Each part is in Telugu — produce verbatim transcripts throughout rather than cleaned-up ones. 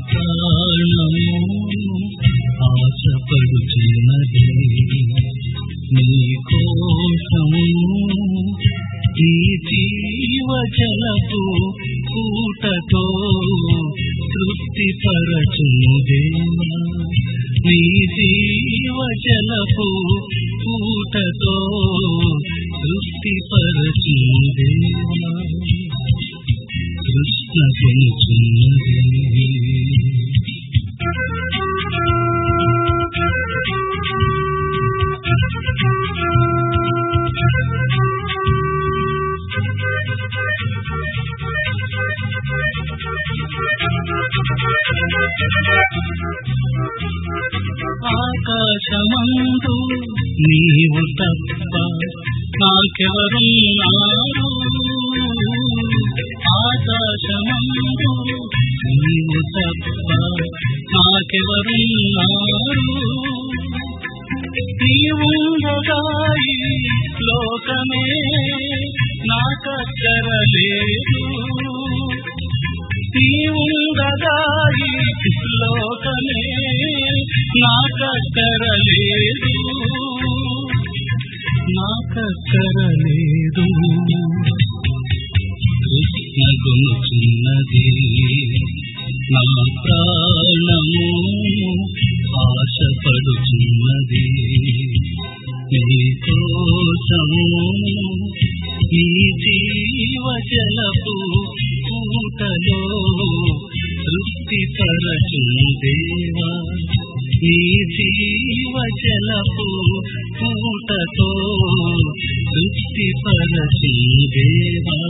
ప్రాణము ఆశపడుచున్నది నీ కోసము ఈ జీవజలపు కూటతో తృప్తిపరచును దేవా నీ జీవజలపు కూటతో తృప్తిపరచును దేవా కృష్ణ కొనుచున్నది ఆకాశమందు నీవు తప్ప నాకెవరున్నారు ఆకాశమందు నీవు తప్ప నాకెవరున్నారు నీవుండగాయి లోకమే నాకక్కరలేదు నీవుండగాయి లోకమే నాకక్కరలేదు నాకక్కరలేదు కృష్ణ కొనుచున్నది నా ప్రాణము ఆశపడుచున్నది నీ కోసము ఈ జీవజలపు కూటలో తృప్తిపరచును దేవా నీ జీవజలపు కూటతో తృప్తిపరచును దేవా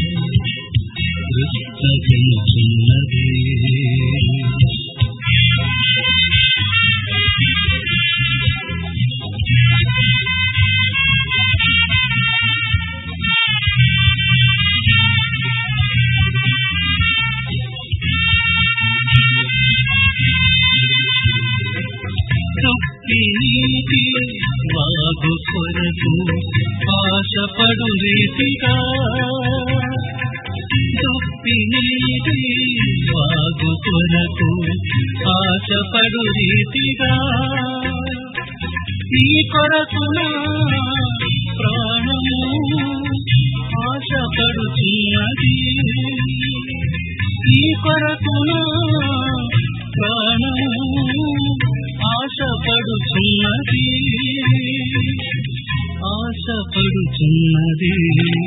కృష్ణ కొనుచున్నది నీటి వాగు కొరకు ఆశపడు రీతిగా దుప్పి నీటి వాగు కొరకు ఆశపడు రీతిగా ఈ కొరకున ప్రాణము ఆశపడుచున్నది ఈ కొరకున ప్రాణము ఆశపడుచున్నది ఆశపడుచున్నది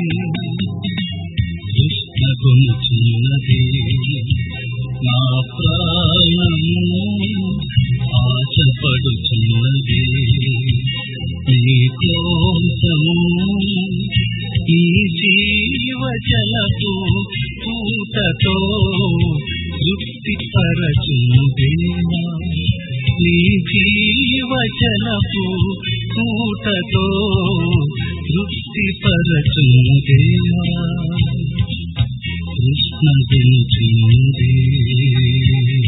కృష్ణ కొనుచున్నది నా ప్రాణము ఆశపడుచున్నది నీ కోసము ఈ జీవజలపు కూటతో తృప్తిపరచును దేవా నీ జీవజలపు కూటతో తృప్తిపరచును దేవా కృష్ణ కొనుచున్నది